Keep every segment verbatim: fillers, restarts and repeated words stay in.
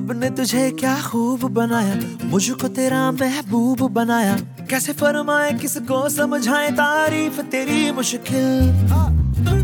रब ने तुझे क्या खूब बनाया, मुझको तेरा महबूब बनाया। कैसे फरमाए किसको समझाए तारीफ तेरी मुश्किल।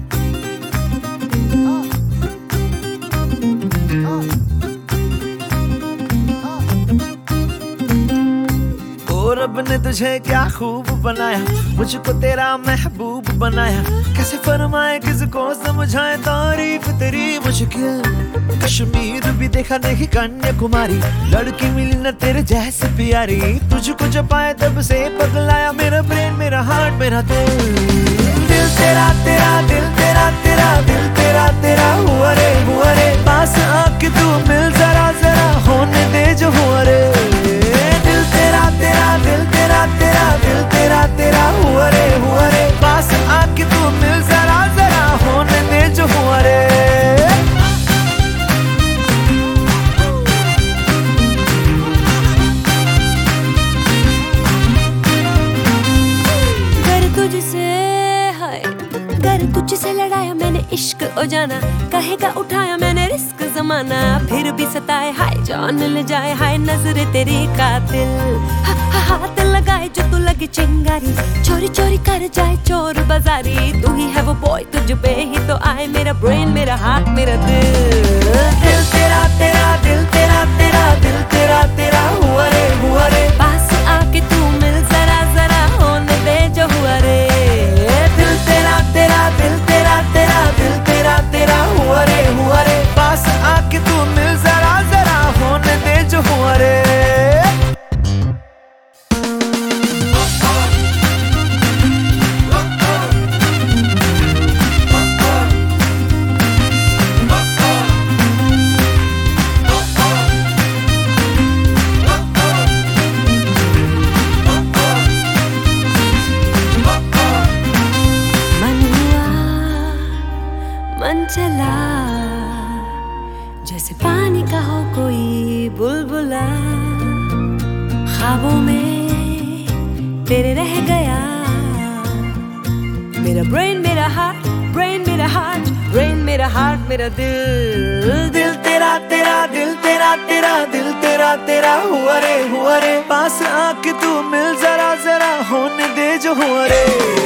रब ने तुझे क्या खूब बनाया, मुझको तेरा महबूब बनाया। कैसे फरमाए किसको समझाए तारीफ तेरी मुश्किल। कश्मीर भी देखा नहीं कन्याकुमारी, लड़की मिली न तेरे जैसे प्यारी। तुझको जब पाया तब से पगलाया मेरा ब्रेन, मेरा हार्ट, मेरा दिल। दिल तेरा तेरा दिल तेरा तेरा दिल तेरा तेरा हुआ रे हुआ रे। पास आके तू मिल जरा जरा, होने दे जो हुआ रे। दिल तेरा तेरा दिल तेरा तेरा दिल तेरा तेरा हुआ रे हुआ रे। पास आके तू मिल जरा जरा, होने दे जो हुआ रे। घर तुझसे हाय, घर तुझसे लड़ाया मैंने इश्क ओ जाना। कहेगा उठाया मैंने रिस्क जमाना, फिर भी सताए हाय जान ले जाए हाय नजर तेरी कातिल। हा, हा, हाथ लगाए जो तू लगे चिंगारी, चोरी चोरी कर जाए चोर बाजारी। तू ही है वो बॉय, तुझ पे ही तो आए मेरा ब्रेन, मेरा हार्ट, मेरा दिल। दिल तेरा तेरा दिल तेरा तेरा दिल तेरा तेरा हुआ रे हुआ रे। पास आके तू मिल जरा जरा, होने दे जो हुआ रे। दिल तेरा तेरा दिल तेरा तेरा दिल तेरा तेरा हुआ रे हुआ रे। पास आके तू मिल जरा जरा, होने दे जो हुआ रे। मन चला जैसे पानी का हो कोई बुलबुला, ख्वाबों में तेरे रह गया मेरा ब्रेन, मेरा हार्ट, ब्रेन मेरा हार्ट, ब्रेन मेरा हार्ट, मेरा दिल। दिल तेरा तेरा दिल तेरा तेरा दिल तेरा तेरा हुआ रे हुआ रे। पास आके तू मिल जरा जरा, होने दे जो हुआ रे।